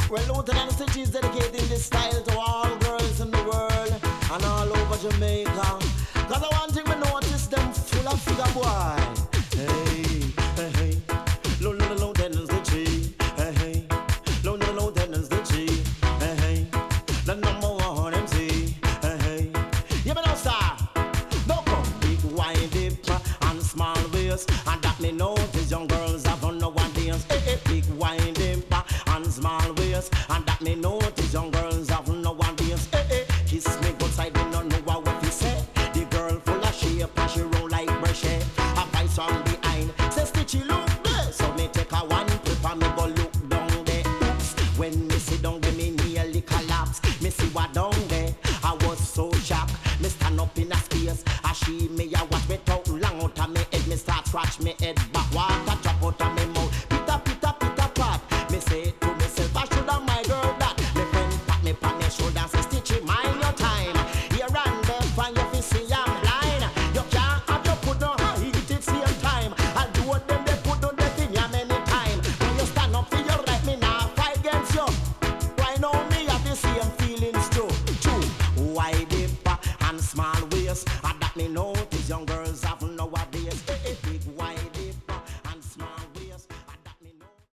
Well, Lieutenant Stitch is dedicating this style to all girls in the world and all over Jamaica. Cause I want thing we notice them full of figure boy. Hey, hey, hey. Lieutenant Stitch. Hey, hey. Lieutenant Stitch. Hey, hey. The number one MC. Hey, hey. You know, sir. Don't come big, wide, deep, and small waist. And that me notice young girls have on no one dance. Hey, hey. Big, wide, deep, and small waist. And that me notice young girls have no one dance. Hey, hey. Kiss me good side, me no know what you say. The girl full of shape and she roll like brushy. A voice from behind say Stitchy look there. So me take a one clip and me go look down there. Oops. When me sit down there me nearly collapse. Me see what down there. I was so shocked. Me stand up in a space. I she me a watch me talk long out of me head. Me start scratch me head back. Water drop out of me mouth. Pita pita pita pat. Me say to myself I should have my girl that. Me friend pat me on my shoulder say Stitchy mind your time. Here and there for you fi see I'm blind. You can't have your put on heat it same time. I'll do what them they put on the thing ya many time. When you stand up for your right me now fight against you. Right now me have the same feelings too. Wide dip and small waist. And that me know.